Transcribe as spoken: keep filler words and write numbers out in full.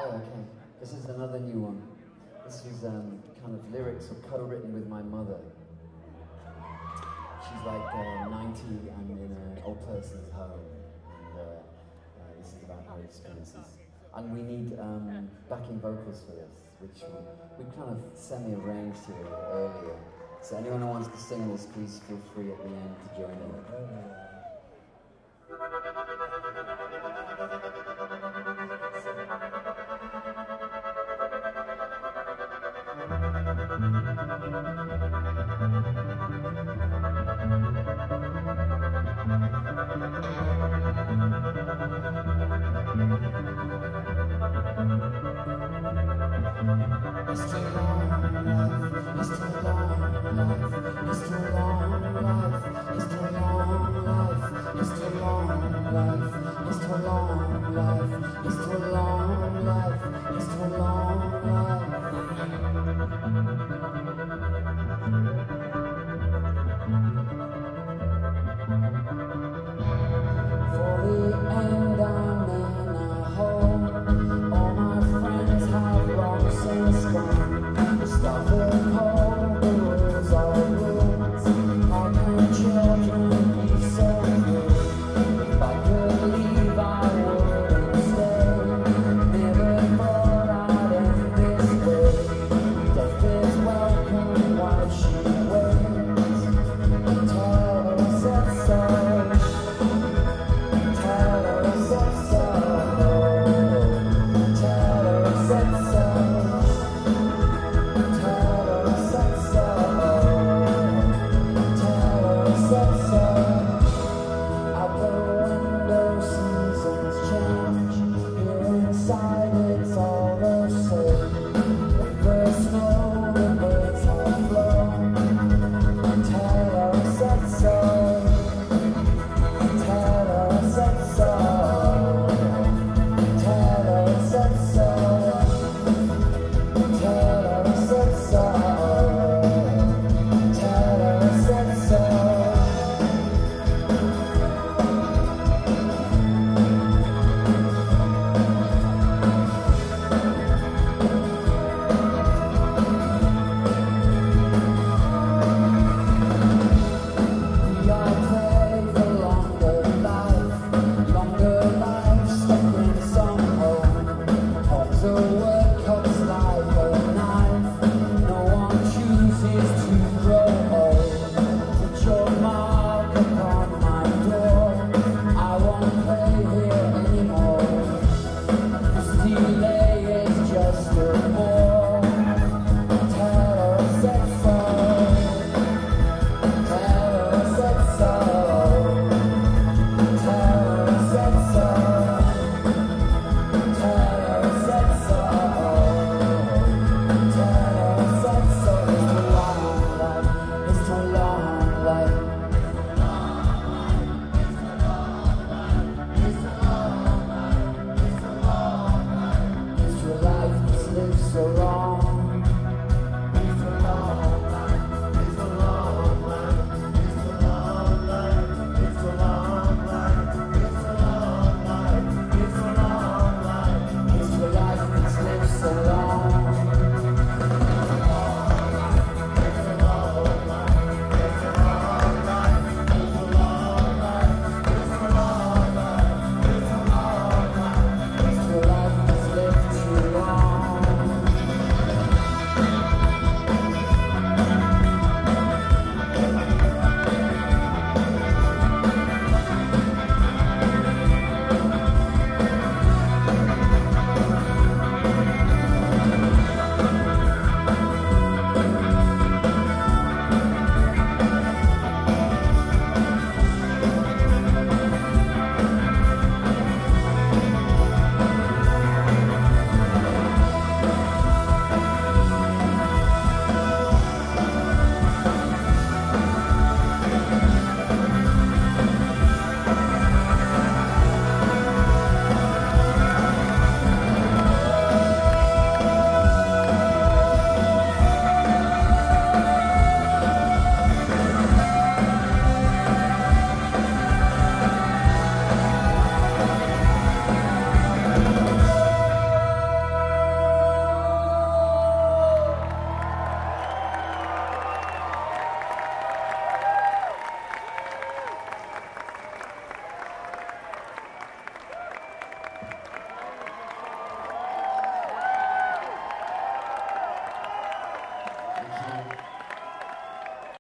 Oh, okay. This is another new one. This is um, kind of lyrics or co-written with my mother. She's like uh, ninety and in an old person's home. And uh, uh, this is about her experiences. And we need um, backing vocals for this, which we, we kind of semi-arranged here earlier. So anyone who wants to sing this, please feel free at the end to join in. It's too long, life, it's too long, life, it's too long, life, it's too long, life, it's too long, life, it's too long, life, it's too long, life, it's too long, life. For the end I'm in a hole, all my friends have long since gone. Stop and hold the rules are rules. How can children be so cruel? If I could leave, I wouldn't stay. Never thought I'd end this way. Death is welcome while she waits. And tell her I said so. Tell her I said so. Tell her I said so. So long.